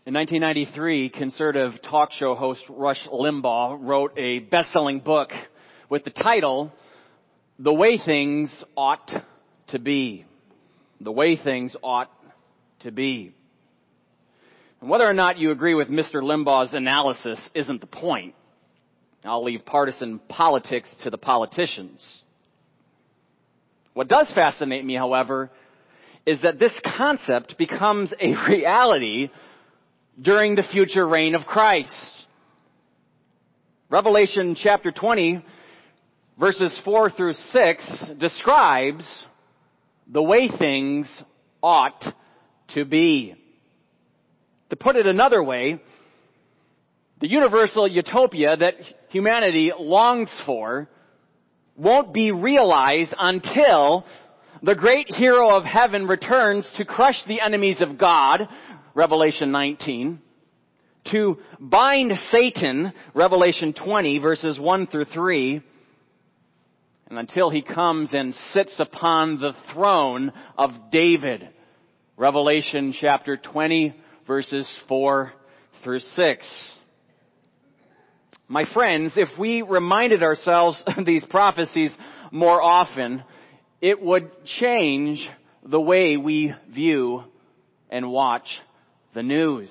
In 1993, conservative talk show host Rush Limbaugh wrote a best-selling book with the title, The Way Things Ought to Be. The Way Things Ought to Be. And whether or not you agree with Mr. Limbaugh's analysis isn't the point. I'll leave partisan politics to the politicians. What does fascinate me, however, is that this concept becomes a reality during the future reign of Christ. Revelation chapter 20, verses 4 through 6, describes the way things ought to be. To put it another way, the universal utopia that humanity longs for won't be realized until the great hero of heaven returns to crush the enemies of God, Revelation 19, to bind Satan, Revelation 20, verses 1 through 3, and until he comes and sits upon the throne of David, Revelation chapter 20, verses 4 through 6. My friends, if we reminded ourselves of these prophecies more often, it would change the way we view and watch the news.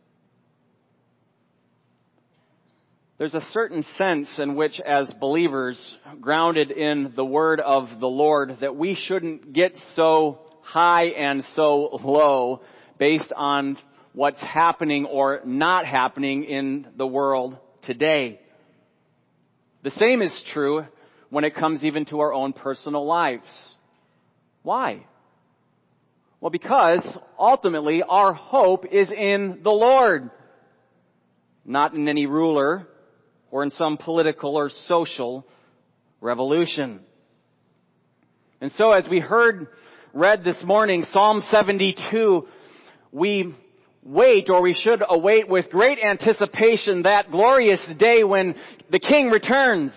There's a certain sense in which, as believers, grounded in the word of the Lord, that we shouldn't get so high and so low based on what's happening or not happening in the world today. The same is true when it comes even to our own personal lives. Why? Well, because ultimately our hope is in the Lord, not in any ruler or in some political or social revolution. And so as we read this morning, Psalm 72, we should await with great anticipation that glorious day when the King returns.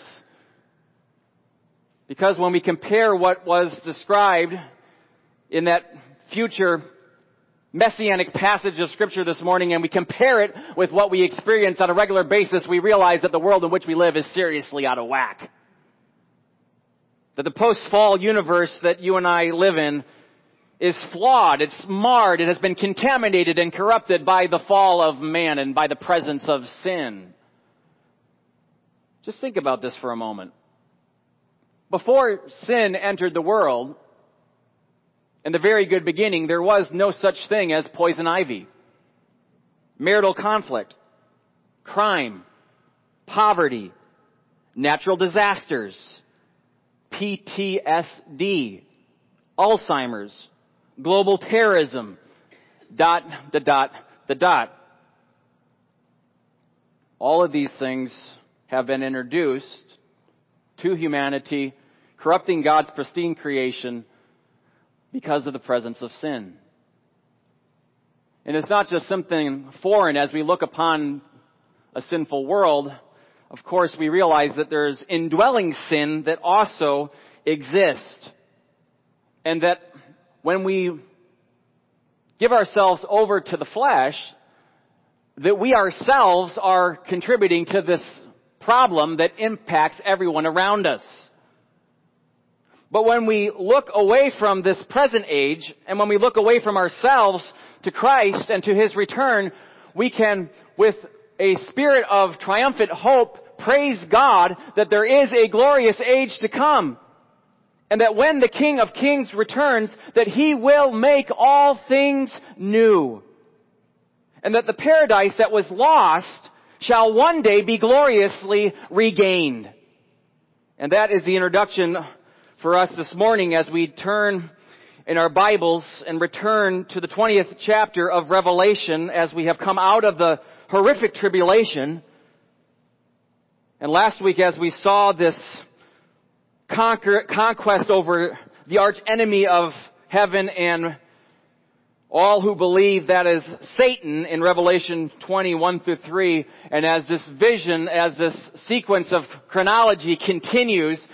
Because when we compare what was described in that future messianic passage of Scripture this morning, and we compare it with what we experience on a regular basis, we realize that the world in which we live is seriously out of whack. That the post-fall universe that you and I live in is flawed, it's marred, it has been contaminated and corrupted by the fall of man and by the presence of sin. Just think about this for a moment. Before sin entered the world, in the very good beginning, there was no such thing as poison ivy, marital conflict, crime, poverty, natural disasters, PTSD, Alzheimer's, global terrorism, ... All of these things have been introduced to humanity, corrupting God's pristine creation because of the presence of sin. And it's not just something foreign. As we look upon a sinful world, of course we realize that there's indwelling sin that also exists. And that when we give ourselves over to the flesh, that we ourselves are contributing to this problem that impacts everyone around us. But when we look away from this present age, and when we look away from ourselves to Christ and to His return, we can, with a spirit of triumphant hope, praise God that there is a glorious age to come. And that when the King of Kings returns, that He will make all things new. And that the paradise that was lost shall one day be gloriously regained. And that is the introduction for us this morning as we turn in our Bibles and return to the 20th chapter of Revelation as we have come out of the horrific tribulation. And last week as we saw this conquest over the arch enemy of heaven and all who believe, that is Satan, in Revelation 21 through 3, and as this vision, as this sequence of chronology continues,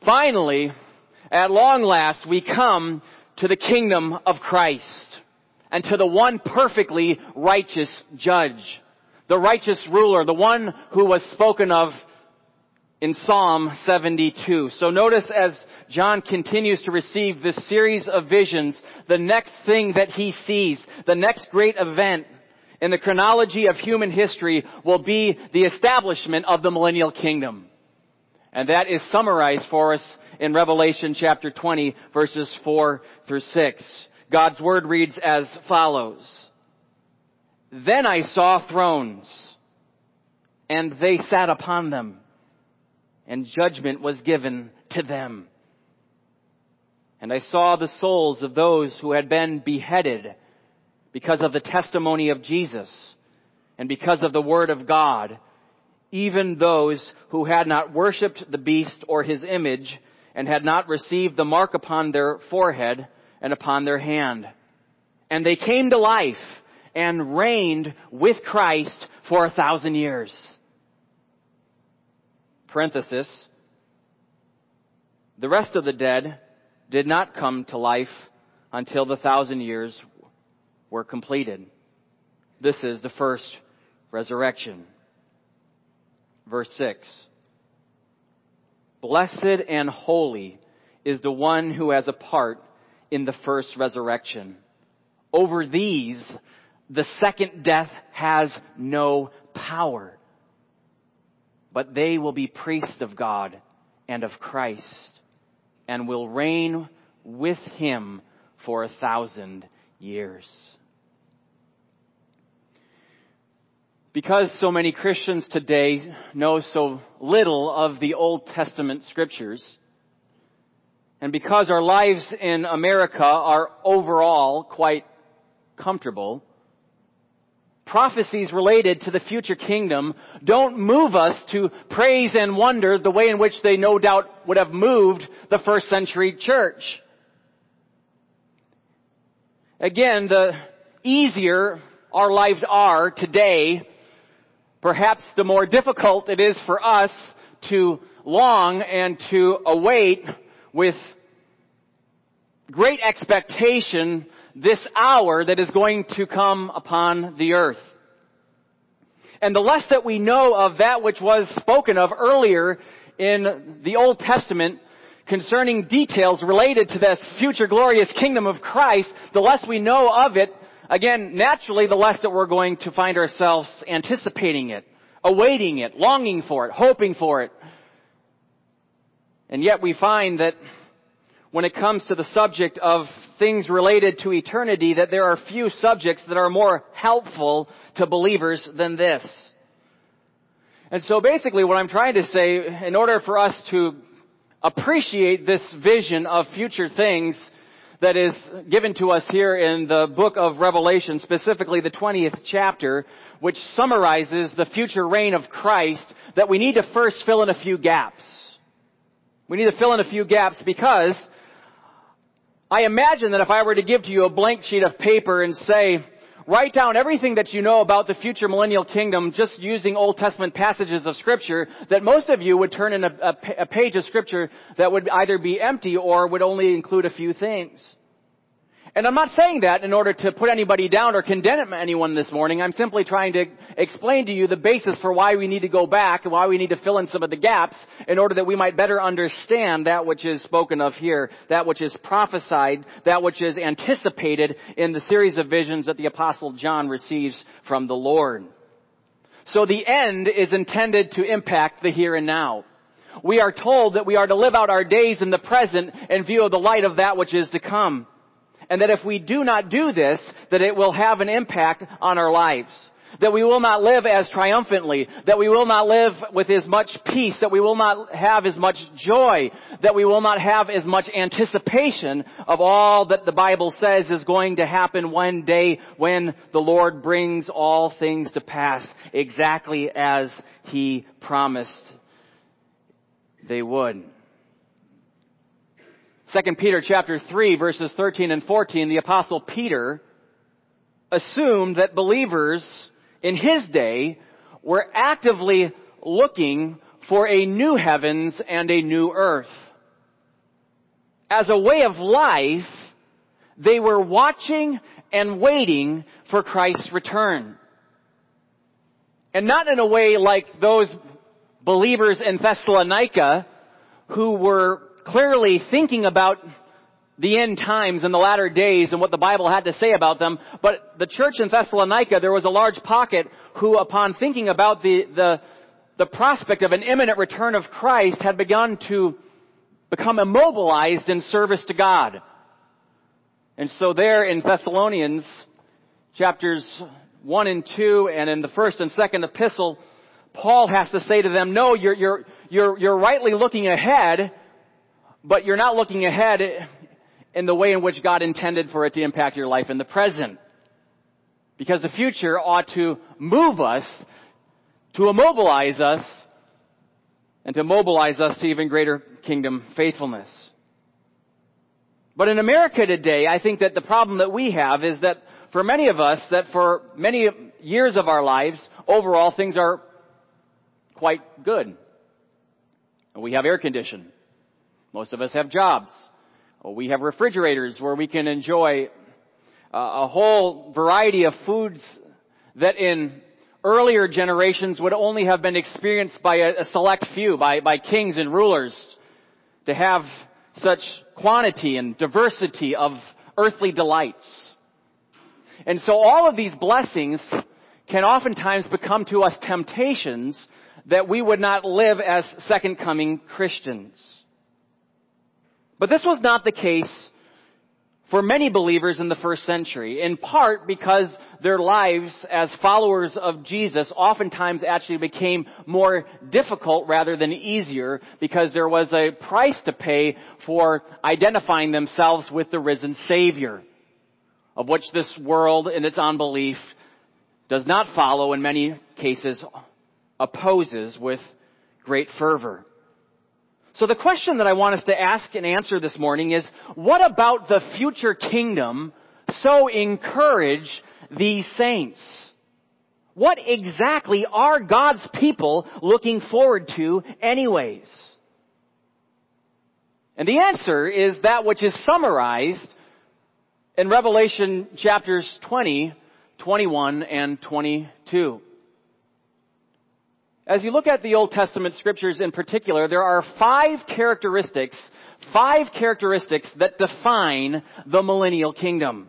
finally, at long last, we come to the kingdom of Christ. and to the one perfectly righteous judge, the righteous ruler, the one who was spoken of in Psalm 72. So notice as John continues to receive this series of visions, the next thing that he sees, the next great event in the chronology of human history will be the establishment of the millennial kingdom. And that is summarized for us in Revelation chapter 20, verses 4 through 6. God's word reads as follows. Then I saw thrones, and they sat upon them, and judgment was given to them. And I saw the souls of those who had been beheaded because of the testimony of Jesus and because of the word of God, even those who had not worshipped the beast or his image and had not received the mark upon their forehead and upon their hand. And they came to life and reigned with Christ for 1,000 years. Parenthesis. The rest of the dead did not come to life until the 1,000 years were completed. This is the first resurrection. Verse 6. Blessed and holy is the one who has a part in the first resurrection. Over these, the second death has no power. But they will be priests of God and of Christ, and will reign with him for 1,000 years. Because so many Christians today know so little of the Old Testament scriptures, and because our lives in America are overall quite comfortable, prophecies related to the future kingdom don't move us to praise and wonder the way in which they no doubt would have moved the first century church. Again, the easier our lives are today, perhaps the more difficult it is for us to long and to await with great expectation this hour that is going to come upon the earth. And the less that we know of that which was spoken of earlier in the Old Testament concerning details related to this future glorious kingdom of Christ, the less we know of it, again, naturally, the less that we're going to find ourselves anticipating it, awaiting it, longing for it, hoping for it. And yet we find that when it comes to the subject of things related to eternity, that there are few subjects that are more helpful to believers than this. And so basically what I'm trying to say, in order for us to appreciate this vision of future things that is given to us here in the book of Revelation, specifically the 20th chapter, which summarizes the future reign of Christ, that we need to first fill in a few gaps. We need to fill in a few gaps because I imagine that if I were to give to you a blank sheet of paper and say, write down everything that you know about the future millennial kingdom just using Old Testament passages of Scripture, that most of you would turn in a page of Scripture that would either be empty or would only include a few things. And I'm not saying that in order to put anybody down or condemn anyone this morning. I'm simply trying to explain to you the basis for why we need to go back and why we need to fill in some of the gaps in order that we might better understand that which is spoken of here, that which is prophesied, that which is anticipated in the series of visions that the Apostle John receives from the Lord. So the end is intended to impact the here and now. We are told that we are to live out our days in the present in view of the light of that which is to come. And that if we do not do this, that it will have an impact on our lives. That we will not live as triumphantly. That we will not live with as much peace. That we will not have as much joy. That we will not have as much anticipation of all that the Bible says is going to happen one day when the Lord brings all things to pass exactly as He promised they would. 2 Peter chapter 3 verses 13 and 14, the Apostle Peter assumed that believers in his day were actively looking for a new heavens and a new earth. As a way of life, they were watching and waiting for Christ's return. And not in a way like those believers in Thessalonica who were clearly thinking about the end times and the latter days and what the Bible had to say about them. But the church in Thessalonica, there was a large pocket who, upon thinking about the prospect of an imminent return of Christ, had begun to become immobilized in service to God. And so there in Thessalonians, chapters 1 and 2, and in the first and second epistle, Paul has to say to them, no, you're rightly looking ahead, but you're not looking ahead in the way in which God intended for it to impact your life in the present. Because the future ought to move us, to immobilize us, and to mobilize us to even greater kingdom faithfulness. But in America today, I think that the problem that we have is that for many of us, that for many years of our lives, overall things are quite good. We have air conditioning. Most of us have jobs. We have refrigerators where we can enjoy a whole variety of foods that in earlier generations would only have been experienced by a select few, by kings and rulers, to have such quantity and diversity of earthly delights. And so all of these blessings can oftentimes become to us temptations that we would not live as second coming Christians. But this was not the case for many believers in the first century, in part because their lives as followers of Jesus oftentimes actually became more difficult rather than easier, because there was a price to pay for identifying themselves with the risen Savior, of which this world in its unbelief does not follow, in many cases opposes with great fervor. So the question that I want us to ask and answer this morning is, what about the future kingdom so encourage these saints? What exactly are God's people looking forward to anyways? And the answer is that which is summarized in Revelation chapters 20, 21, and 22. As you look at the Old Testament scriptures in particular, there are five characteristics that define the millennial kingdom.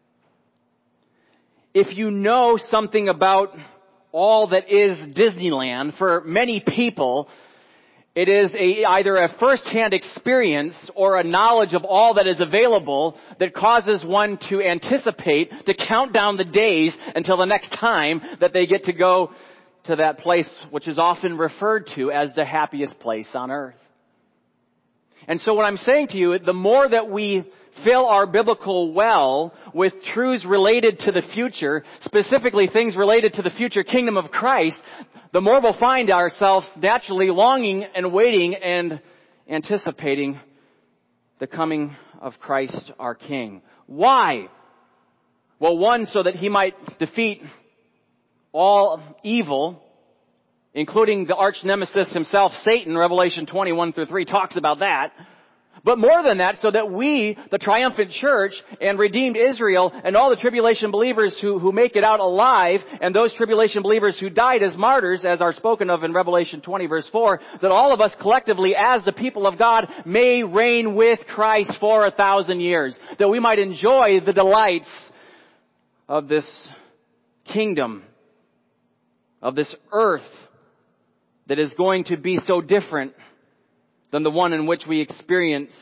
If you know something about all that is Disneyland, for many people, it is either a first-hand experience or a knowledge of all that is available that causes one to anticipate, to count down the days until the next time that they get to go to that place which is often referred to as the happiest place on earth. And so what I'm saying to you, the more that we fill our biblical well with truths related to the future, specifically things related to the future kingdom of Christ, the more we'll find ourselves naturally longing and waiting and anticipating the coming of Christ our King. Why? Well, one, so that He might defeat all evil, including the arch nemesis himself, Satan. Revelation 21-3 talks about that. But more than that, so that we, the triumphant church and redeemed Israel, and all the tribulation believers who make it out alive, and those tribulation believers who died as martyrs, as are spoken of in Revelation 20 verse 4, that all of us collectively as the people of God may reign with Christ for 1,000 years. That we might enjoy the delights of this kingdom, of this earth that is going to be so different than the one in which we experience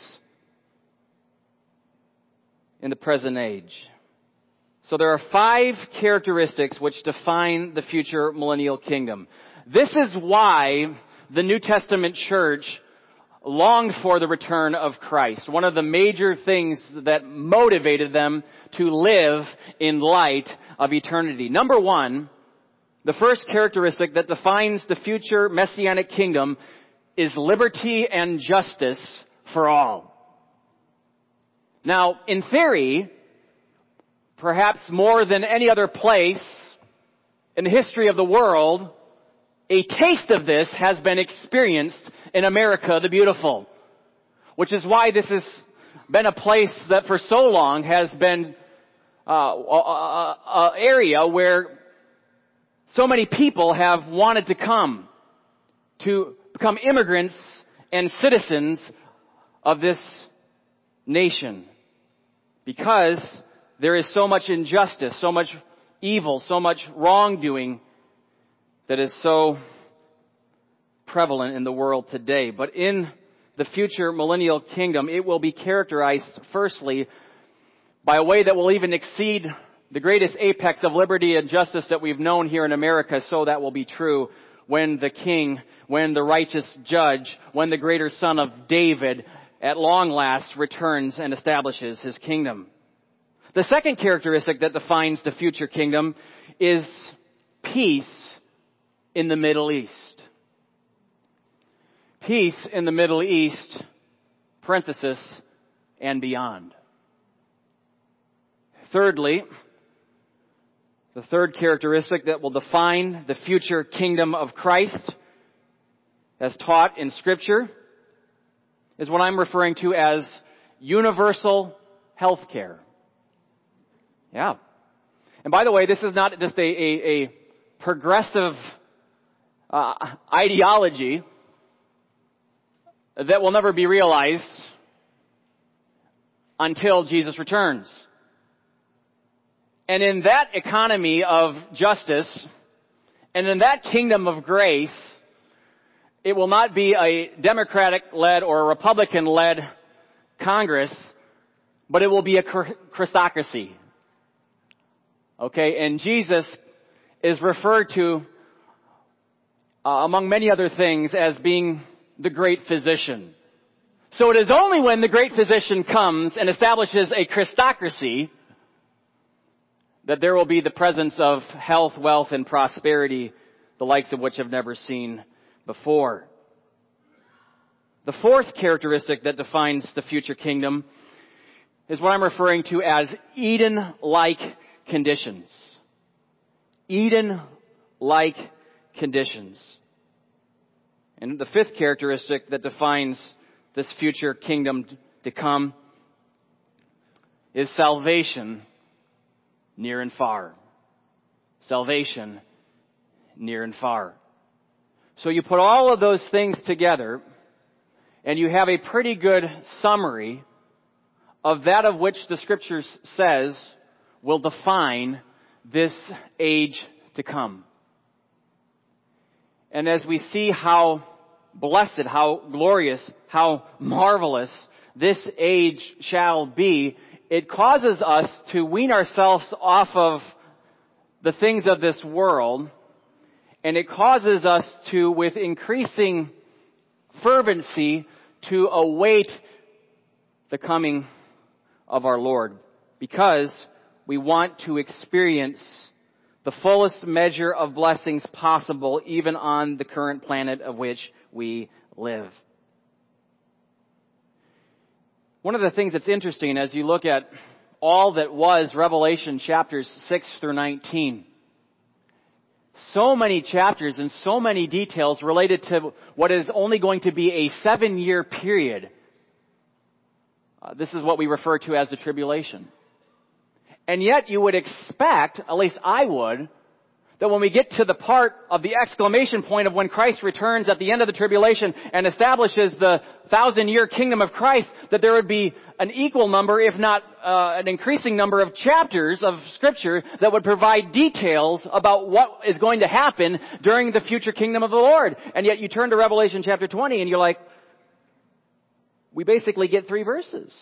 in the present age. So there are five characteristics which define the future millennial kingdom. This is why the New Testament church longed for the return of Christ. One of the major things that motivated them to live in light of eternity. Number one, the first characteristic that defines the future messianic kingdom is liberty and justice for all. Now, in theory, perhaps more than any other place in the history of the world, a taste of this has been experienced in America the Beautiful, which is why this has been a place that for so long has been area where so many people have wanted to come to become immigrants and citizens of this nation, because there is so much injustice, so much evil, so much wrongdoing that is so prevalent in the world today. But in the future millennial kingdom, it will be characterized firstly by a way that will even exceed the greatest apex of liberty and justice that we've known here in America. So that will be true when the King, when the righteous judge, when the greater Son of David at long last returns and establishes his kingdom. The second characteristic that defines the future kingdom is peace in the Middle East. Peace in the Middle East, parenthesis, and beyond. Thirdly, the third characteristic that will define the future kingdom of Christ, as taught in Scripture, is what I'm referring to as universal health care. Yeah. And by the way, this is not just a progressive ideology that will never be realized until Jesus returns. And in that economy of justice, and in that kingdom of grace, it will not be a Democratic-led or a Republican-led Congress, but it will be a Christocracy. Okay, and Jesus is referred to, among many other things, as being the great physician. So it is only when the great physician comes and establishes a Christocracy that there will be the presence of health, wealth, and prosperity, the likes of which have never seen before. The fourth characteristic that defines the future kingdom is what I'm referring to as Eden-like conditions. Eden-like conditions. And the fifth characteristic that defines this future kingdom to come is salvation near and far. Salvation near and far. So you put all of those things together, and you have a pretty good summary of that of which the Scriptures says will define this age to come. And as we see how blessed, how glorious, how marvelous this age shall be, it causes us to wean ourselves off of the things of this world, and it causes us to, with increasing fervency, to await the coming of our Lord, because we want to experience the fullest measure of blessings possible even on the current planet of which we live. One of the things that's interesting as you look at all that was Revelation chapters 6 through 19, so many chapters and so many details related to what is only going to be a 7-year period. This is what we refer to as the tribulation. And yet you would expect, at least I would, that when we get to the part of the exclamation point of when Christ returns at the end of the tribulation and establishes the 1,000-year kingdom of Christ, that there would be an equal number, if not an increasing number of chapters of Scripture that would provide details about what is going to happen during the future kingdom of the Lord. And yet you turn to Revelation chapter 20 and you're like, we basically get 3 verses.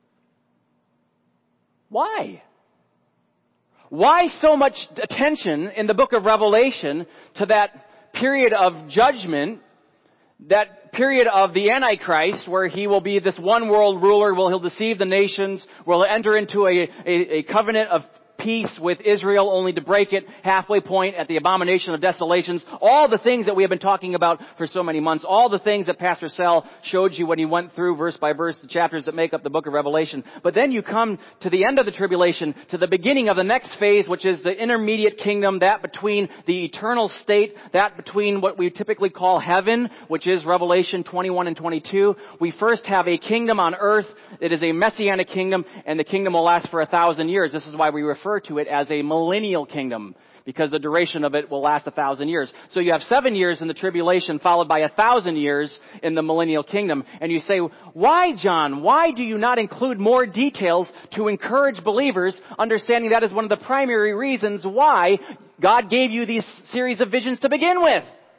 Why? Why so much attention in the book of Revelation to that period of judgment, that period of the Antichrist, where he will be this one world ruler, where he'll deceive the nations, where he'll enter into a covenant of peace with Israel only to break it, halfway point at the abomination of desolations, all the things that we have been talking about for so many months, all the things that Pastor Sal showed you when he went through verse by verse the chapters that make up the book of Revelation. But then you come to the end of the tribulation, to the beginning of the next phase, which is the intermediate kingdom, that between the eternal state, that between what we typically call heaven, which is Revelation 21 and 22. We first have a kingdom on earth. It is a messianic kingdom, and the kingdom will last for 1,000 years. This is why we refer to it as a millennial kingdom, because the duration of it will last 1,000 years. So you have 7 years in the tribulation, followed by 1,000 years in the millennial kingdom. And you say, why, John? Why do you not include more details to encourage believers, understanding that is one of the primary reasons why God gave you these series of visions to begin with?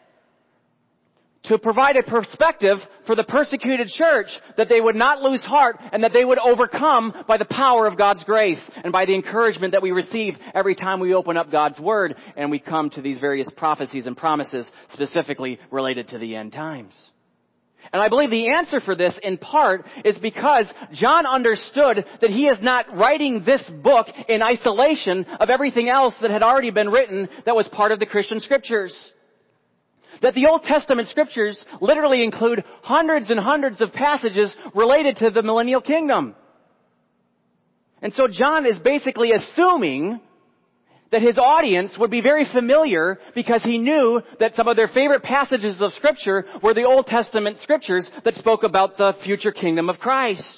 To provide a perspective for the persecuted church that they would not lose heart and that they would overcome by the power of God's grace and by the encouragement that we receive every time we open up God's Word and we come to these various prophecies and promises specifically related to the end times. And I believe the answer for this, in part, is because John understood that he is not writing this book in isolation of everything else that had already been written that was part of the Christian Scriptures. That the Old Testament Scriptures literally include hundreds and hundreds of passages related to the millennial kingdom. And so John is basically assuming that his audience would be very familiar because he knew that some of their favorite passages of Scripture were the Old Testament Scriptures that spoke about the future kingdom of Christ.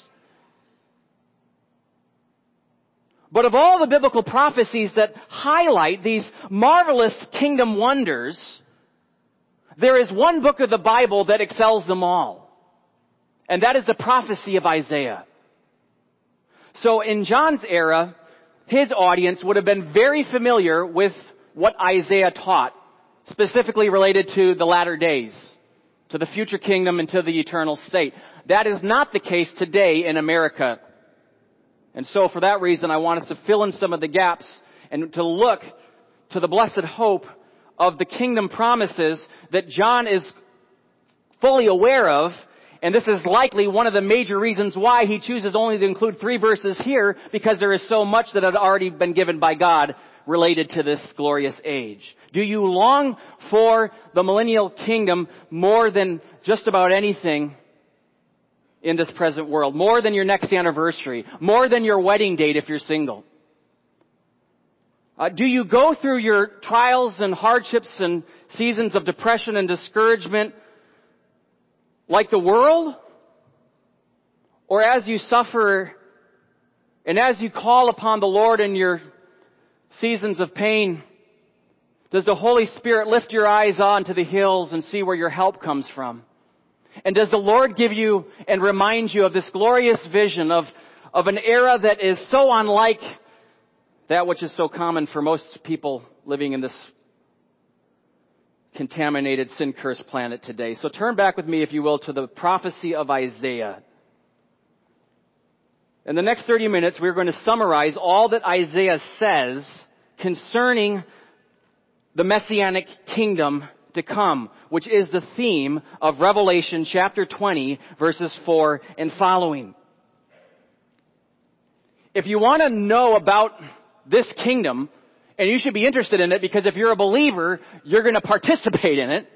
But of all the biblical prophecies that highlight these marvelous kingdom wonders, there is one book of the Bible that excels them all. And that is the prophecy of Isaiah. So in John's era, his audience would have been very familiar with what Isaiah taught, specifically related to the latter days, to the future kingdom and to the eternal state. That is not the case today in America. And so for that reason, I want us to fill in some of the gaps and to look to the blessed hope of the kingdom promises that John is fully aware of, and this is likely one of the major reasons why he chooses only to include 3 verses here, because there is so much that had already been given by God related to this glorious age. Do you long for the millennial kingdom more than just about anything in this present world? More than your next anniversary? More than your wedding date if you're single? Do you go through your trials and hardships and seasons of depression and discouragement like the world? Or as you suffer and as you call upon the Lord in your seasons of pain, does the Holy Spirit lift your eyes onto the hills and see where your help comes from? And does the Lord give you and remind you of this glorious vision of an era that is so unlike that which is so common for most people living in this contaminated, sin-cursed planet today? So turn back with me, if you will, to the prophecy of Isaiah. In the next 30 minutes, we're going to summarize all that Isaiah says concerning the Messianic kingdom to come, which is the theme of Revelation chapter 20, verses 4 and following. If you want to know about this kingdom, and you should be interested in it, because if you're a believer, you're going to participate in it,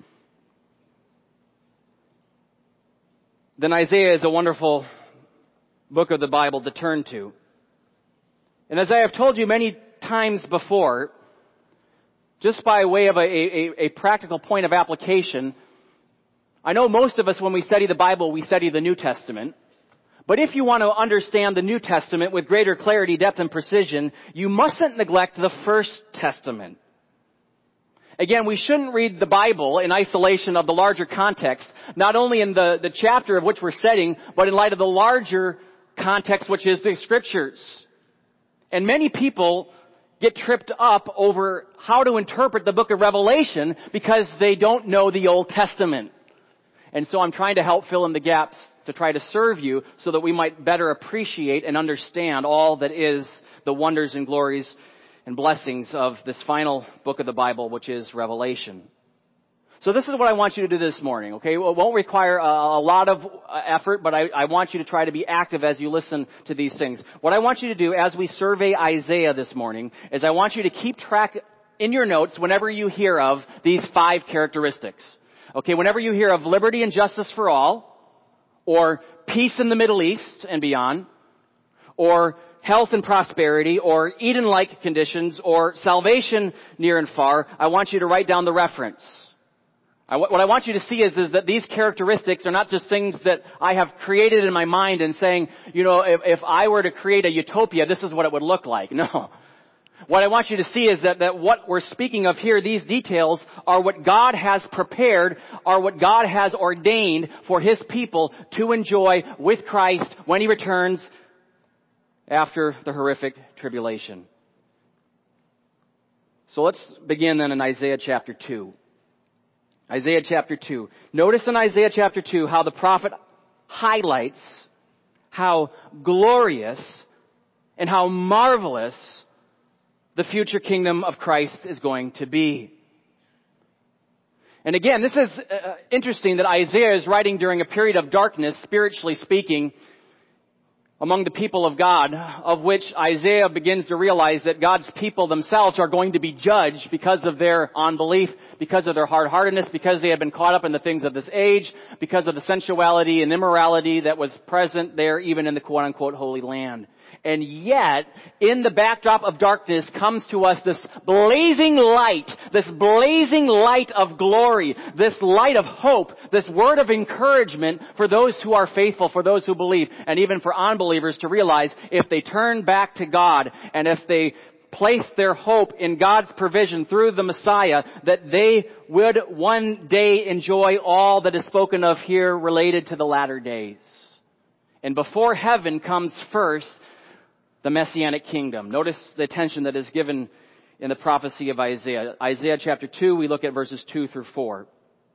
then Isaiah is a wonderful book of the Bible to turn to. And as I have told you many times before, just by way of a practical point of application, I know most of us, when we study the Bible, we study the New Testament. But if you want to understand the New Testament with greater clarity, depth, and precision, you mustn't neglect the First Testament. Again, we shouldn't read the Bible in isolation of the larger context, not only in the chapter of which we're studying, but in light of the larger context, which is the Scriptures. And many people get tripped up over how to interpret the book of Revelation because they don't know the Old Testament. And so I'm trying to help fill in the gaps to try to serve you so that we might better appreciate and understand all that is the wonders and glories and blessings of this final book of the Bible, which is Revelation. So this is what I want you to do this morning, okay? Well, it won't require a lot of effort, but I want you to try to be active as you listen to these things. What I want you to do as we survey Isaiah this morning is I want you to keep track in your notes whenever you hear of these 5 characteristics. Okay, whenever you hear of liberty and justice for all, or peace in the Middle East and beyond, or health and prosperity, or Eden-like conditions, or salvation near and far, I want you to write down the reference. What I want you to see is that these characteristics are not just things that I have created in my mind and saying, if I were to create a utopia, this is what it would look like. No. What I want you to see is that what we're speaking of here, these details, are what God has prepared, are what God has ordained for His people to enjoy with Christ when He returns after the horrific tribulation. So let's begin then in Isaiah chapter 2. Isaiah chapter 2. Notice in Isaiah chapter 2 how the prophet highlights how glorious and how marvelous the future kingdom of Christ is going to be. And again, this is interesting that Isaiah is writing during a period of darkness, spiritually speaking, among the people of God, of which Isaiah begins to realize that God's people themselves are going to be judged because of their unbelief, because of their hard-heartedness, because they have been caught up in the things of this age, because of the sensuality and immorality that was present there even in the quote-unquote Holy Land. And yet, in the backdrop of darkness comes to us this blazing light of glory, this light of hope, this word of encouragement for those who are faithful, for those who believe, and even for unbelievers to realize if they turn back to God and if they place their hope in God's provision through the Messiah, that they would one day enjoy all that is spoken of here related to the latter days. And before heaven comes first the Messianic kingdom. Notice the attention that is given in the prophecy of Isaiah. Isaiah chapter 2, we look at verses 2 through 4.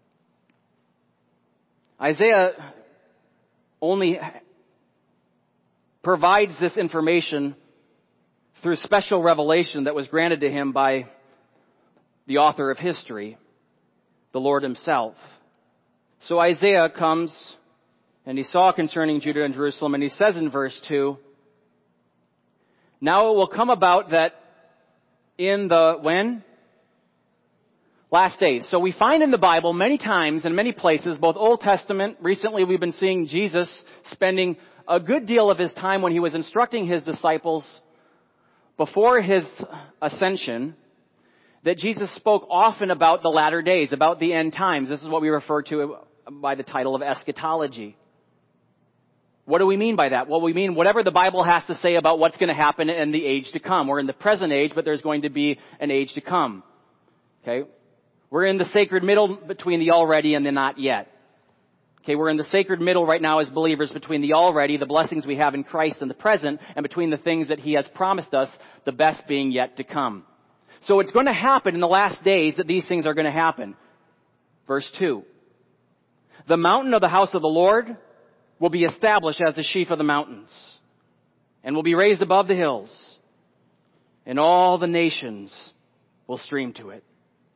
Isaiah only provides this information through special revelation that was granted to him by the author of history, the Lord Himself. So Isaiah comes and he saw concerning Judah and Jerusalem, and he says in verse 2, now it will come about that in the, when? Last days. So we find in the Bible many times in many places, both Old Testament, recently we've been seeing Jesus spending a good deal of His time when He was instructing His disciples before His ascension, that Jesus spoke often about the latter days, about the end times. This is what we refer to by the title of eschatology. What do we mean by that? Well, we mean whatever the Bible has to say about what's going to happen in the age to come. We're in the present age, but there's going to be an age to come. Okay? We're in the sacred middle between the already and the not yet. Okay, we're in the sacred middle right now as believers between the already, the blessings we have in Christ in the present, and between the things that He has promised us, the best being yet to come. So it's going to happen in the last days that these things are going to happen. Verse 2. The mountain of the house of the Lord will be established as the sheaf of the mountains, and will be raised above the hills, and all the nations will stream to it.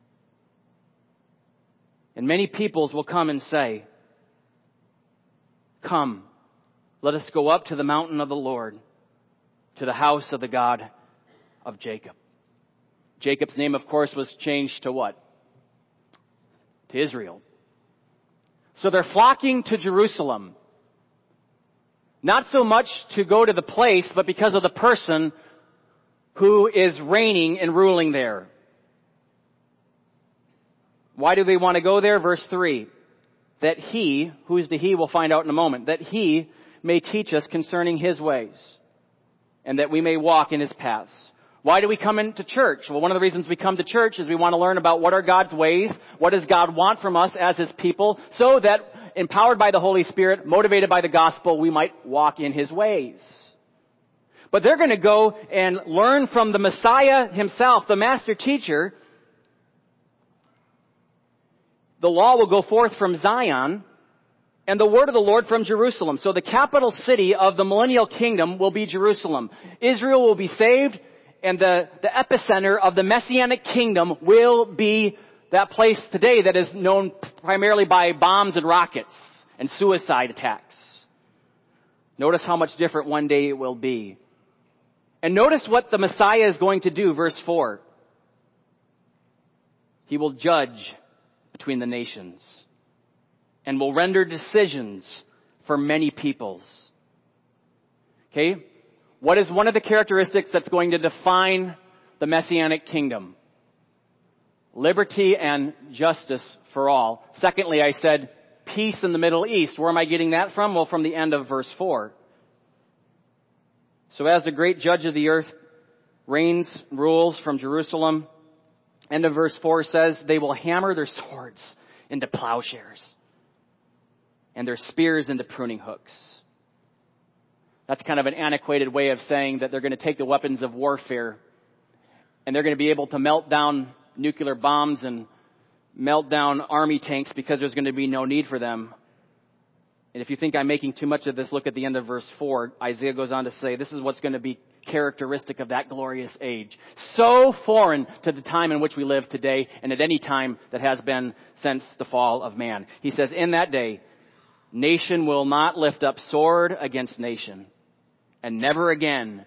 And many peoples will come and say, come, let us go up to the mountain of the Lord, to the house of the God of Jacob. Jacob's name, of course, was changed to what? To Israel. So they're flocking to Jerusalem. Not so much to go to the place, but because of the person who is reigning and ruling there. Why do they want to go there? Verse 3. That He, who is the He we'll find out in a moment, that He may teach us concerning His ways, and that we may walk in His paths. Why do we come into church? Well, one of the reasons we come to church is we want to learn about what are God's ways, what does God want from us as His people, so that empowered by the Holy Spirit, motivated by the gospel, we might walk in His ways. But they're going to go and learn from the Messiah Himself, the master teacher. The law will go forth from Zion, and the word of the Lord from Jerusalem. So the capital city of the millennial kingdom will be Jerusalem. Israel will be saved, and the epicenter of the Messianic kingdom will be that place today that is known primarily by bombs and rockets and suicide attacks. Notice how much different one day it will be. And notice what the Messiah is going to do, verse 4. He will judge between the nations and will render decisions for many peoples. Okay? What is one of the characteristics that's going to define the Messianic kingdom? Liberty and justice for all. Secondly, I said peace in the Middle East. Where am I getting that from? Well, from the end of verse 4. So as the great judge of the earth reigns, rules from Jerusalem, end of verse 4 says, they will hammer their swords into plowshares and their spears into pruning hooks. That's kind of an antiquated way of saying that they're going to take the weapons of warfare and they're going to be able to melt down nuclear bombs and melt down army tanks because there's going to be no need for them. And if you think I'm making too much of this, look at the end of verse 4. Isaiah goes on to say, this is what's going to be characteristic of that glorious age. So foreign to the time in which we live today and at any time that has been since the fall of man. He says, in that day, nation will not lift up sword against nation. And never again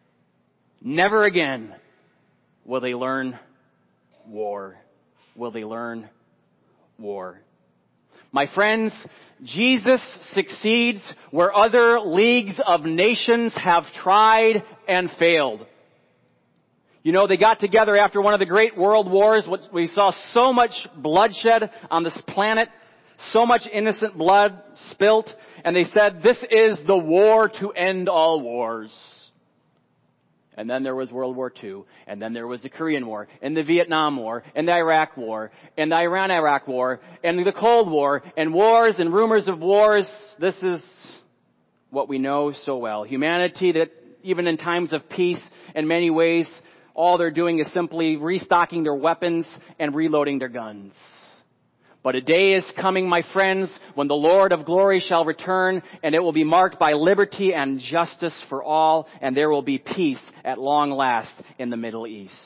will they learn war. Will they learn war? My friends, Jesus succeeds where other leagues of nations have tried and failed. You know, they got together after one of the great world wars. We saw so much bloodshed on this planet, so much innocent blood spilt, and they said, this is the war to end all wars. And then there was World War II, and then there was the Korean War, and the Vietnam War, and the Iraq War, and the Iran-Iraq War, and the Cold War, and wars and rumors of wars. This is what we know so well. Humanity that even in times of peace, in many ways, all they're doing is simply restocking their weapons and reloading their guns. But a day is coming, my friends, when the Lord of glory shall return, and it will be marked by liberty and justice for all, and there will be peace at long last in the Middle East.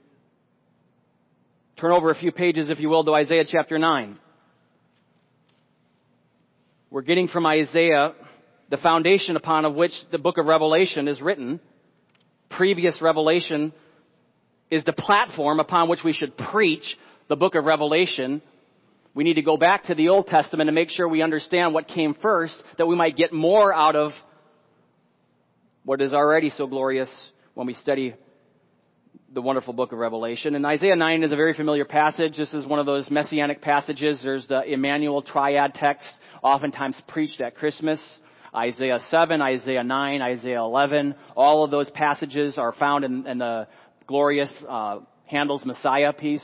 Turn over a few pages, if you will, to Isaiah chapter 9. We're getting from Isaiah the foundation upon which the book of Revelation is written. Previous revelation is the platform upon which we should preach the book of Revelation. We need to go back to the Old Testament and make sure we understand what came first, that we might get more out of what is already so glorious when we study the wonderful book of Revelation. And Isaiah 9 is a very familiar passage. This is one of those messianic passages. There's the Emmanuel triad text, oftentimes preached at Christmas. Isaiah 7, Isaiah 9, Isaiah 11. All of those passages are found in the glorious Handel's Messiah piece.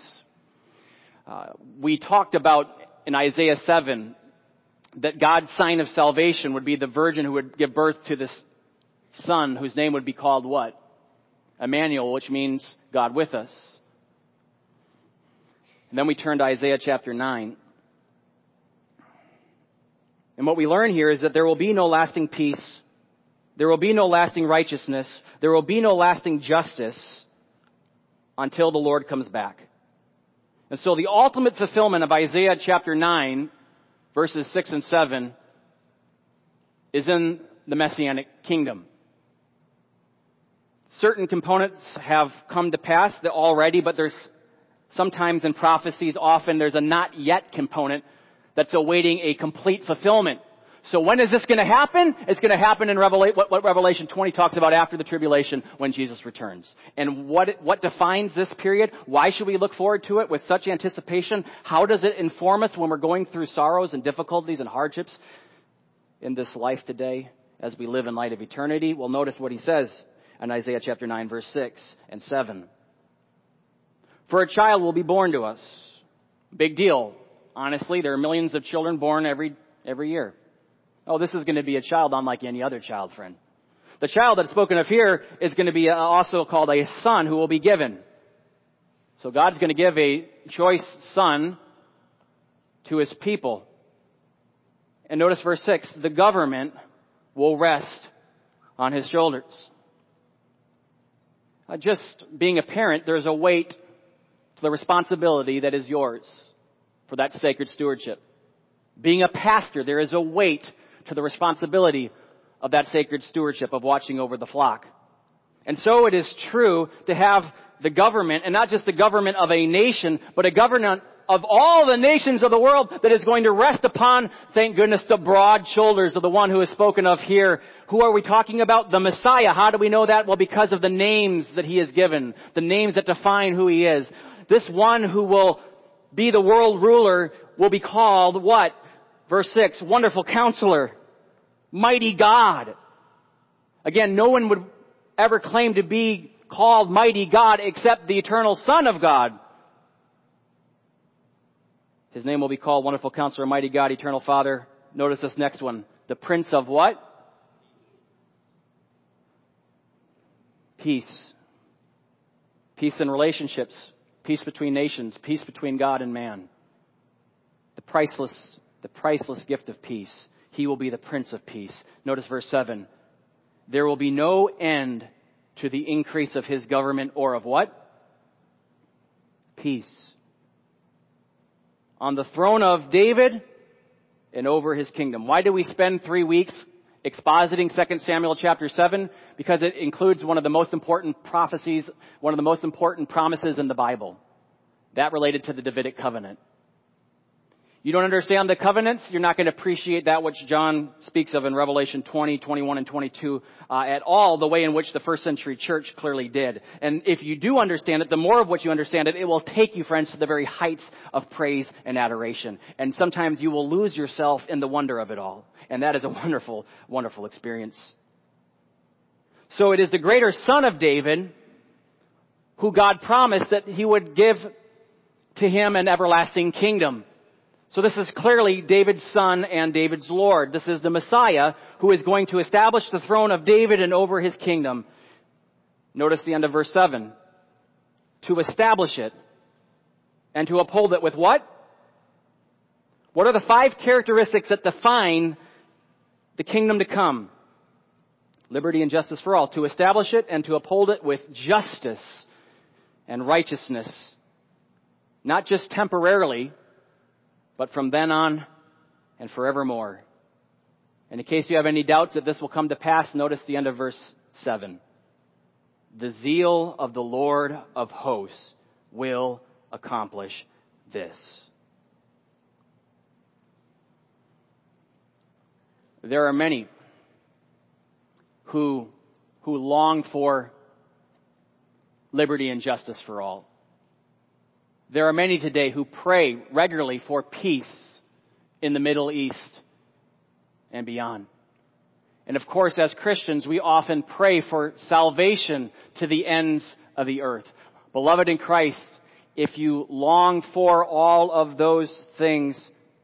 We talked about in Isaiah 7 that God's sign of salvation would be the virgin who would give birth to this son whose name would be called what? Emmanuel, which means God with us. And then we turn to Isaiah chapter 9. And what we learn here is that there will be no lasting peace. There will be no lasting righteousness. There will be no lasting justice until the Lord comes back. And so the ultimate fulfillment of Isaiah chapter 9, verses 6 and 7, is in the Messianic kingdom. Certain components have come to pass already, but there's sometimes in prophecies, often there's a not yet component that's awaiting a complete fulfillment. So when is this going to happen? It's going to happen in what Revelation 20 talks about after the tribulation when Jesus returns. And what defines this period? Why should we look forward to it with such anticipation? How does it inform us when we're going through sorrows and difficulties and hardships in this life today as we live in light of eternity? Well, notice what he says in Isaiah chapter 9, verse 6 and 7. For a child will be born to us. Big deal. Honestly, there are millions of children born every year. Oh, this is going to be a child unlike any other child, friend. The child that's spoken of here is going to be also called a son who will be given. So God's going to give a choice son to his people. And notice verse 6, the government will rest on his shoulders. Just being a parent, there's a weight to the responsibility that is yours for that sacred stewardship. Being a pastor, there is a weight to the responsibility of that sacred stewardship of watching over the flock. And so it is true to have the government, and not just the government of a nation, but a government of all the nations of the world that is going to rest upon, thank goodness, the broad shoulders of the one who is spoken of here. Who are we talking about? The Messiah. How do we know that? Well, because of the names that he has given, the names that define who he is. This one who will be the world ruler will be called what? Verse 6, Wonderful Counselor, Mighty God. Again, no one would ever claim to be called Mighty God except the eternal Son of God. His name will be called Wonderful Counselor, Mighty God, Eternal Father. Notice this next one. The Prince of what? Peace. Peace in relationships. Peace between nations. Peace between God and man. The priceless gift of peace. He will be the Prince of Peace. Notice verse 7. There will be no end to the increase of his government or of what? Peace. On the throne of David and over his kingdom. Why do we spend 3 weeks expositing 2 Samuel chapter 7? Because it includes one of the most important prophecies, one of the most important promises in the Bible. That related to the Davidic covenant. You don't understand the covenants, you're not going to appreciate that which John speaks of in Revelation 20, 21, and 22 at all, the way in which the first century church clearly did. And if you do understand it, the more of what you understand it will take you, friends, to the very heights of praise and adoration. And sometimes you will lose yourself in the wonder of it all. And that is a wonderful, wonderful experience. So it is the greater Son of David who God promised that he would give to him an everlasting kingdom. So this is clearly David's son and David's Lord. This is the Messiah who is going to establish the throne of David and over his kingdom. Notice the end of verse 7. To establish it and to uphold it with what? What are the 5 characteristics that define the kingdom to come? Liberty and justice for all. To establish it and to uphold it with justice and righteousness. Not just temporarily, but from then on and forevermore. And in case you have any doubts that this will come to pass, notice the end of verse 7. The zeal of the Lord of hosts will accomplish this. There are many who long for liberty and justice for all. There are many today who pray regularly for peace in the Middle East and beyond. And of course, as Christians, we often pray for salvation to the ends of the earth. Beloved in Christ, if you long for all of those things,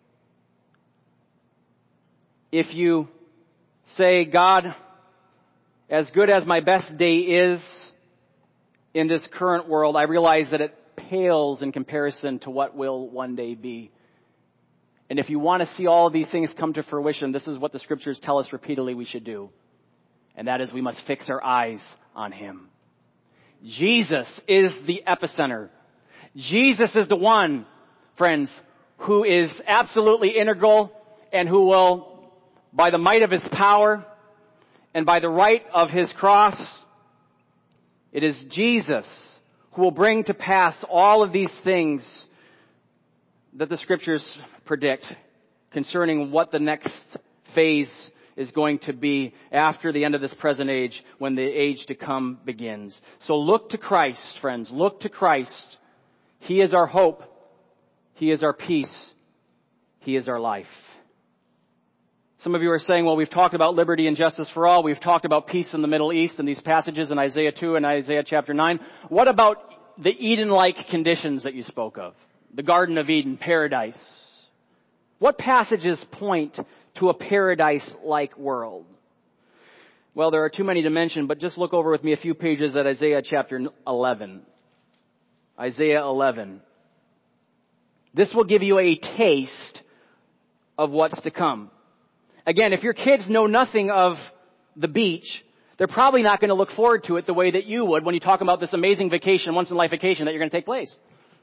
if you say, God, as good as my best day is in this current world, I realize that it pales in comparison to what will one day be. And if you want to see all of these things come to fruition, this is what the scriptures tell us repeatedly we should do. And that is we must fix our eyes on him. Jesus is the epicenter. Jesus is the one, friends, who is absolutely integral and who will, by the might of his power and by the right of his cross, it is Jesus who will bring to pass all of these things that the scriptures predict concerning what the next phase is going to be after the end of this present age, when the age to come begins. So look to Christ, friends. Look to Christ. He is our hope. He is our peace. He is our life. Some of you are saying, well, we've talked about liberty and justice for all. We've talked about peace in the Middle East in these passages in Isaiah 2 and Isaiah chapter 9. What about the Eden-like conditions that you spoke of? The Garden of Eden, paradise. What passages point to a paradise-like world? Well, there are too many to mention, but just look over with me a few pages at Isaiah chapter 11. Isaiah 11. This will give you a taste of what's to come. Again, if your kids know nothing of the beach, they're probably not going to look forward to it the way that you would when you talk about this amazing vacation, once-in-a-life vacation that you're going to take place.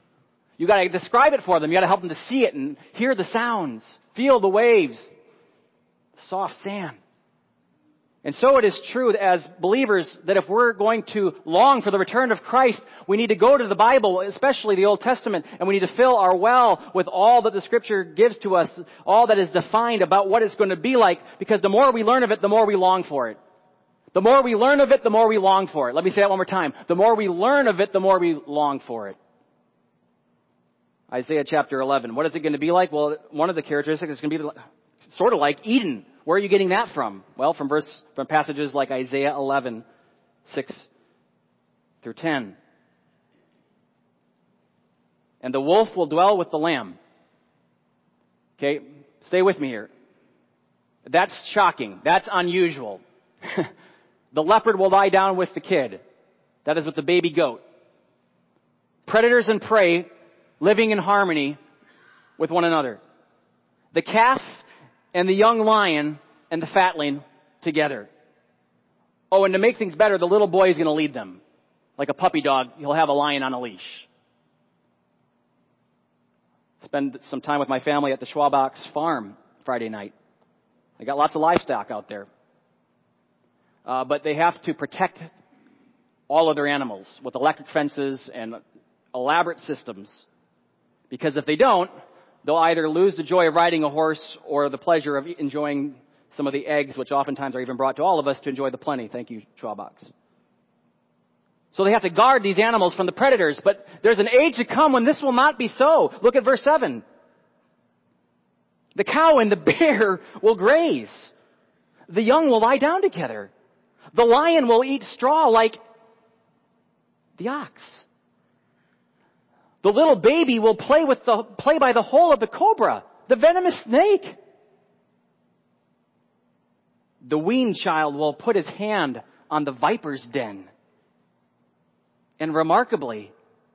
You got to describe it for them. You got to help them to see it and hear the sounds, feel the waves, the soft sand. And so it is true as believers that if we're going to long for the return of Christ, we need to go to the Bible, especially the Old Testament, and we need to fill our well with all that the Scripture gives to us, all that is defined about what it's going to be like, because the more we learn of it, the more we long for it. The more we learn of it, the more we long for it. Let me say that one more time. The more we learn of it, the more we long for it. Isaiah chapter 11. What is it going to be like? Well, one of the characteristics is going to be sort of like Eden. Where are you getting that from? Well, from passages like Isaiah 11, 6 through 10. And the wolf will dwell with the lamb. Okay, stay with me here. That's shocking. That's unusual. The leopard will lie down with the kid. That is with the baby goat. Predators and prey living in harmony with one another. The calf and the young lion and the fatling together. Oh, and to make things better, the little boy is going to lead them. Like a puppy dog, he'll have a lion on a leash. Spend some time with my family at the Schwabox farm Friday night. They got lots of livestock out there. But they have to protect all of their animals with electric fences and elaborate systems. Because if they don't, they'll either lose the joy of riding a horse or the pleasure of enjoying some of the eggs, which oftentimes are even brought to all of us to enjoy the plenty. Thank you, Schwabox. So they have to guard these animals from the predators. But there's an age to come when this will not be so. Look at verse 7. The cow and the bear will graze. The young will lie down together. The lion will eat straw like the ox. The little baby will play by the hole of the cobra, the venomous snake. The weaned child will put his hand on the viper's den. And remarkably,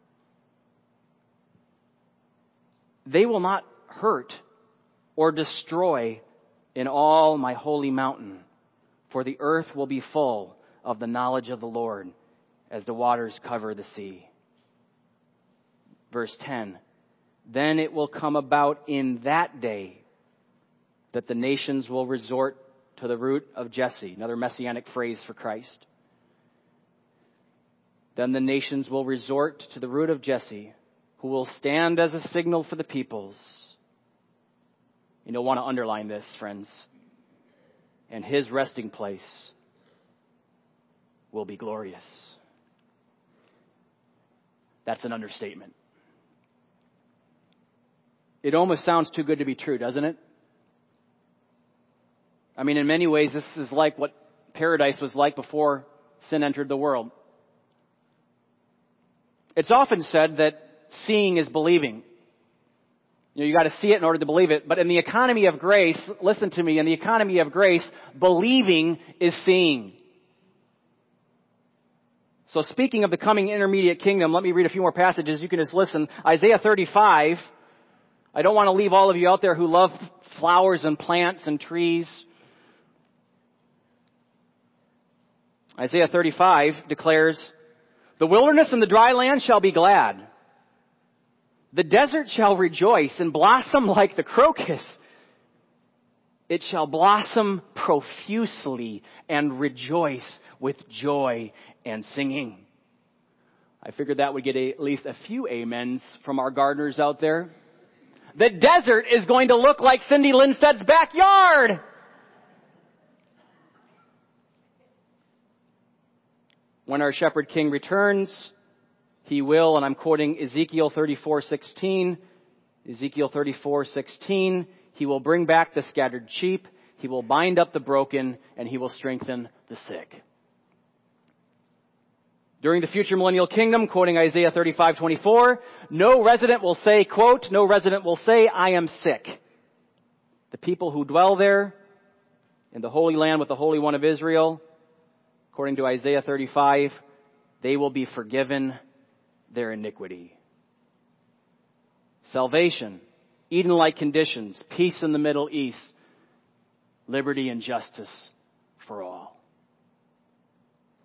they will not hurt or destroy in all my holy mountain, for the earth will be full of the knowledge of the Lord as the waters cover the sea. Verse 10, then it will come about in that day that the nations will resort to the root of Jesse, another messianic phrase for Christ. Then the nations will resort to the root of Jesse, who will stand as a signal for the peoples. And you'll want to underline this, friends. And his resting place will be glorious. That's an understatement. It almost sounds too good to be true, doesn't it? I mean, in many ways, this is like what paradise was like before sin entered the world. It's often said that seeing is believing. You got to see it in order to believe it. But in the economy of grace, listen to me, in the economy of grace, believing is seeing. So speaking of the coming intermediate kingdom, let me read a few more passages. You can just listen. Isaiah 35. I don't want to leave all of you out there who love flowers and plants and trees. Isaiah 35 declares, the wilderness and the dry land shall be glad. The desert shall rejoice and blossom like the crocus. It shall blossom profusely and rejoice with joy and singing. I figured that would get at least a few amens from our gardeners out there. The desert is going to look like Cindy Lindsted's backyard. When our shepherd king returns, he will, and I'm quoting Ezekiel 34:16. Ezekiel 34:16. He will bring back the scattered sheep. He will bind up the broken, and he will strengthen the sick. During the future millennial kingdom, quoting Isaiah 35:24, no resident will say, quote, no resident will say, I am sick. The people who dwell there in the Holy Land with the Holy One of Israel, according to Isaiah 35, they will be forgiven their iniquity. Salvation, Eden-like conditions, peace in the Middle East, liberty and justice for all.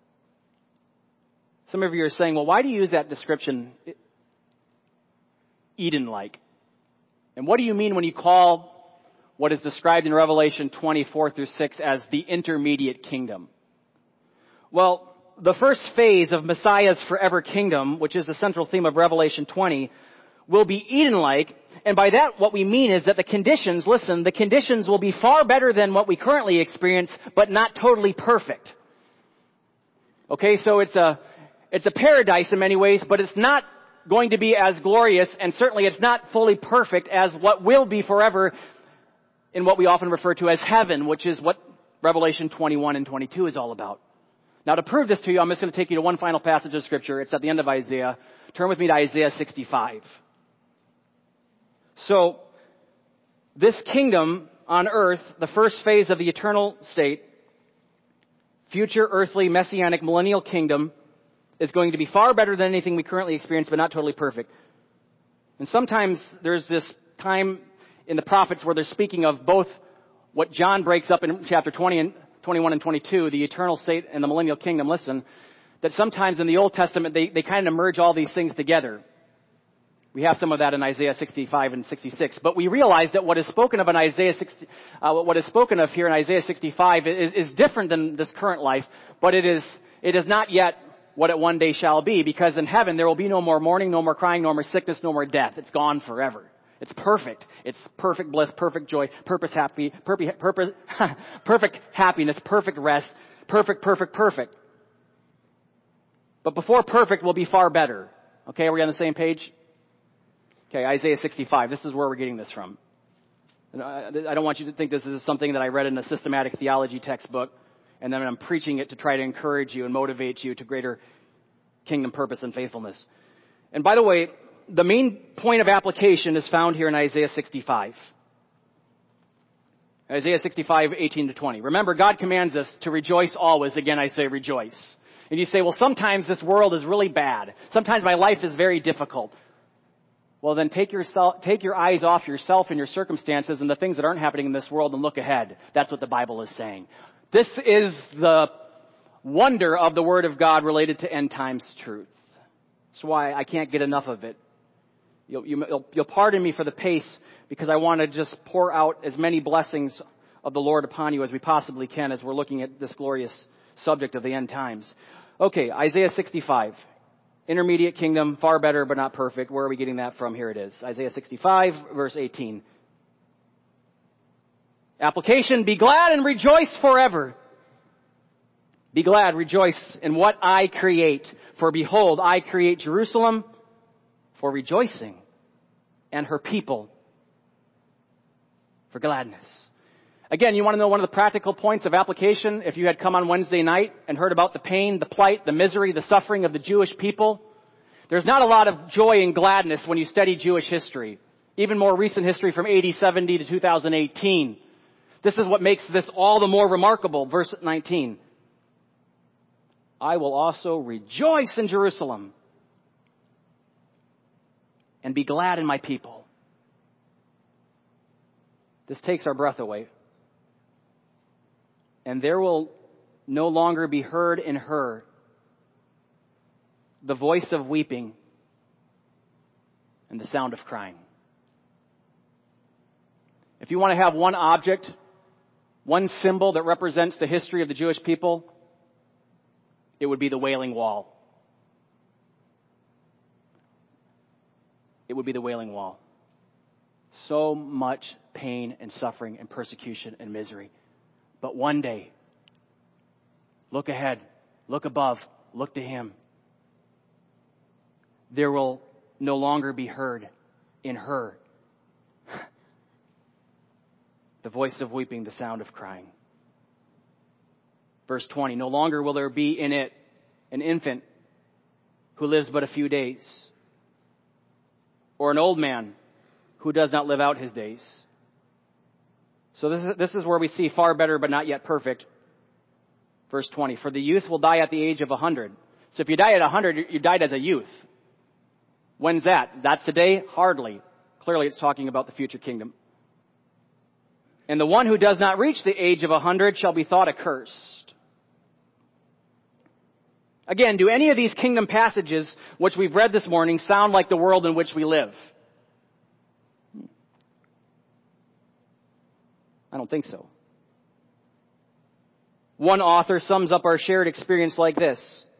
Some of you are saying, well, why do you use that description? Eden-like. And what do you mean when you call what is described in Revelation 24 through 6 as the intermediate kingdom? Well, the first phase of Messiah's forever kingdom, which is the central theme of Revelation 20, will be Eden-like. And by that, what we mean is that the conditions will be far better than what we currently experience, but not totally perfect. Okay, so it's a paradise in many ways, but it's not going to be as glorious, and certainly it's not fully perfect as what will be forever in what we often refer to as heaven, which is what Revelation 21 and 22 is all about. Now, to prove this to you, I'm just going to take you to one final passage of Scripture. It's at the end of Isaiah. Turn with me to Isaiah 65. So, this kingdom on earth, the first phase of the eternal state, future earthly messianic millennial kingdom, is going to be far better than anything we currently experience, but not totally perfect. And sometimes there's this time in the prophets where they're speaking of both what John breaks up in chapter 20 and 21 and 22, the eternal state and the millennial kingdom. Listen, that sometimes in the Old Testament they kind of merge all these things together. We have some of that in Isaiah 65 and 66. But we realize that what is spoken of in Isaiah 60, what is spoken of here in Isaiah 65 is different than this current life, but it is not yet what it one day shall be, because in heaven there will be no more mourning, no more crying, no more sickness, no more death. It's gone forever. It's perfect. It's perfect bliss, perfect joy, perfect happiness, perfect rest, perfect. But before perfect will be far better. Okay, are we on the same page? Okay, Isaiah 65. This is where we're getting this from. I don't want you to think this is something that I read in a systematic theology textbook, and then I'm preaching it to try to encourage you and motivate you to greater kingdom purpose and faithfulness. And by the way, the main point of application is found here in Isaiah 65. Isaiah 65, 18 to 20. Remember, God commands us to rejoice always. Again, I say rejoice. And you say, well, sometimes this world is really bad. Sometimes my life is very difficult. Well, then take your eyes off yourself and your circumstances and the things that aren't happening in this world and look ahead. That's what the Bible is saying. This is the wonder of the Word of God related to end times truth. That's why I can't get enough of it. You'll pardon me for the pace, because I want to just pour out as many blessings of the Lord upon you as we possibly can as we're looking at this glorious subject of the end times. Okay, Isaiah 65. Intermediate kingdom, far better but not perfect. Where are we getting that from? Here it is. Isaiah 65, verse 18. Application, be glad and rejoice forever. Be glad, rejoice in what I create. For behold, I create Jerusalem for rejoicing, and her people for gladness. Again, you want to know one of the practical points of application? If you had come on Wednesday night and heard about the pain, the plight, the misery, the suffering of the Jewish people, there's not a lot of joy and gladness when you study Jewish history. Even more recent history from AD 70 to 2018. This is what makes this all the more remarkable. Verse 19. I will also rejoice in Jerusalem and be glad in my people. This takes our breath away. And there will no longer be heard in her the voice of weeping and the sound of crying. If you want to have one object, one symbol that represents the history of the Jewish people, it would be the Wailing Wall. It would be the Wailing Wall. So much pain and suffering and persecution and misery. But one day, look ahead, look above, look to Him. There will no longer be heard in her the voice of weeping, the sound of crying. Verse 20, no longer will there be in it an infant who lives but a few days, or an old man who does not live out his days. So this is where we see far better but not yet perfect. Verse 20, for the youth will die at the age of 100. So if you die at 100, you died as a youth. When's that? That's today? Hardly. Clearly it's talking about the future kingdom. And the one who does not reach the age of 100 shall be thought accursed. Again, do any of these kingdom passages, which we've read this morning, sound like the world in which we live? I don't think so. One author sums up our shared experience like this.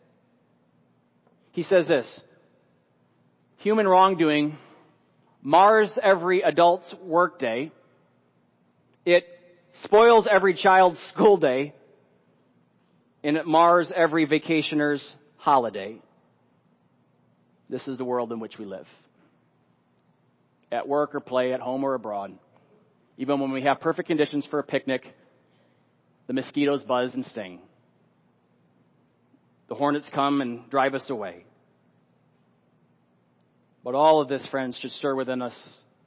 He says this: human wrongdoing mars every adult's workday. It spoils every child's school day. And it mars every vacationer's holiday. This is the world in which we live. At work or play, at home or abroad. Even when we have perfect conditions for a picnic, the mosquitoes buzz and sting. The hornets come and drive us away. But all of this, friends, should stir within us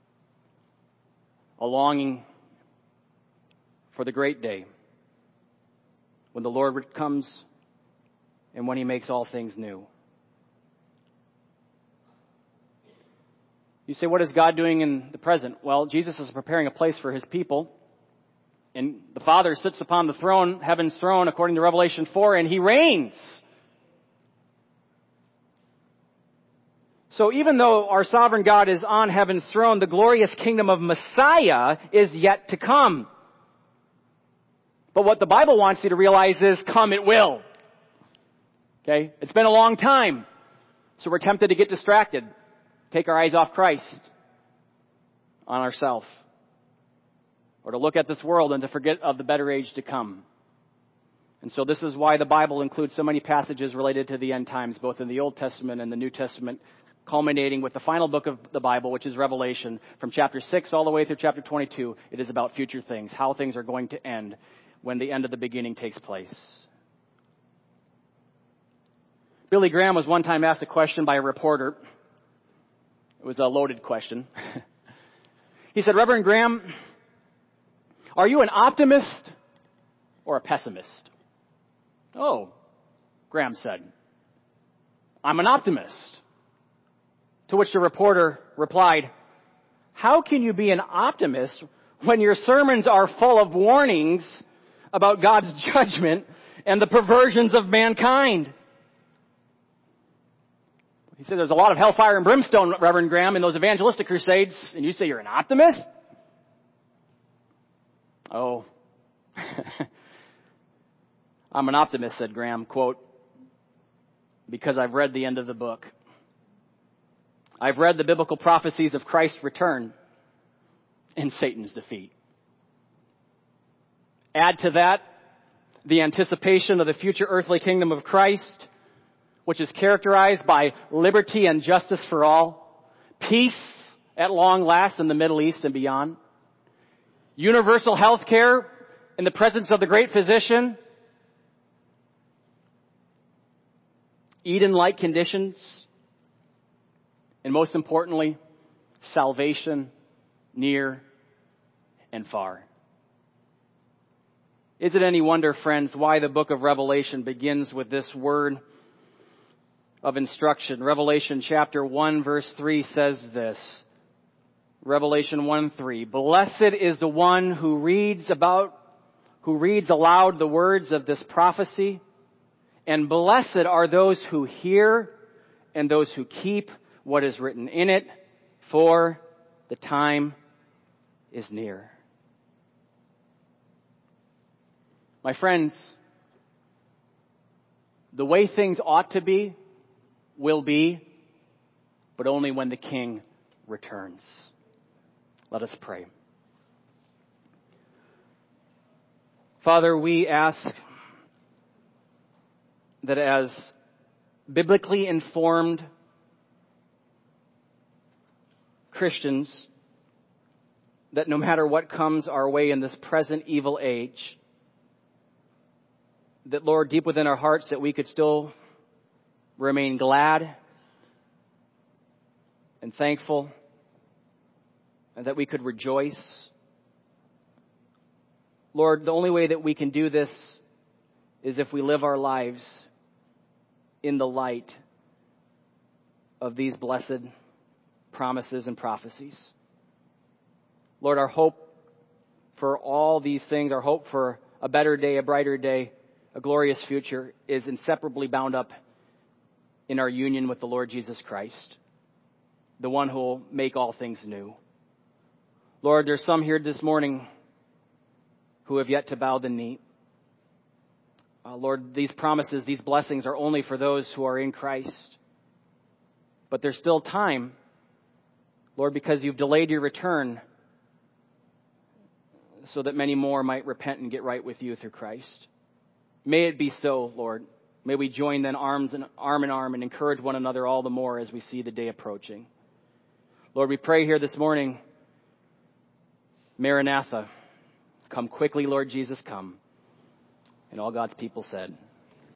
a longing for the great day when the Lord comes and when He makes all things new. You say, what is God doing in the present? Well, Jesus is preparing a place for His people. And the Father sits upon the throne, heaven's throne, according to Revelation 4, and He reigns. So even though our sovereign God is on heaven's throne, the glorious kingdom of Messiah is yet to come. But what the Bible wants you to realize is, come it will. Okay? It's been a long time. So we're tempted to get distracted. Take our eyes off Christ. On ourselves. Or to look at this world and to forget of the better age to come. And so this is why the Bible includes so many passages related to the end times, both in the Old Testament and the New Testament, culminating with the final book of the Bible, which is Revelation. From chapter 6 all the way through chapter 22, it is about future things, how things are going to end when the end of the beginning takes place. Billy Graham was one time asked a question by a reporter. It was a loaded question. He said, Reverend Graham, are you an optimist or a pessimist? Oh, Graham said, I'm an optimist. To which the reporter replied, how can you be an optimist when your sermons are full of warnings about God's judgment and the perversions of mankind? He said, there's a lot of hellfire and brimstone, Reverend Graham, in those evangelistic crusades, and you say you're an optimist? Oh, I'm an optimist, said Graham, quote, because I've read the end of the book. I've read the biblical prophecies of Christ's return and Satan's defeat. Add to that the anticipation of the future earthly kingdom of Christ, which is characterized by liberty and justice for all, peace at long last in the Middle East and beyond, universal health care in the presence of the great physician, Eden-like conditions, and most importantly, salvation near and far. Is it any wonder, friends, why the book of Revelation begins with this word of instruction? Revelation chapter 1 verse 3 says this. Revelation 1:3. Blessed is the one who reads aloud the words of this prophecy, and blessed are those who hear and those who keep what is written in it, for the time is near. My friends, the way things ought to be will be, but only when the King returns. Let us pray. Father, we ask that as biblically informed Christians, that no matter what comes our way in this present evil age, that, Lord, deep within our hearts, that we could still remain glad and thankful, and that we could rejoice. Lord, the only way that we can do this is if we live our lives in the light of these blessed promises and prophecies. Lord, our hope for all these things, our hope for a better day, a brighter day, a glorious future, is inseparably bound up in our union with the Lord Jesus Christ, the one who will make all things new. Lord, there's some here this morning who have yet to bow the knee. Lord, these promises, these blessings are only for those who are in Christ. But there's still time, Lord, because you've delayed your return so that many more might repent and get right with you through Christ. May it be so, Lord. May we join then arm in arm and encourage one another all the more as we see the day approaching. Lord, we pray here this morning, Maranatha, come quickly, Lord Jesus, come. And all God's people said,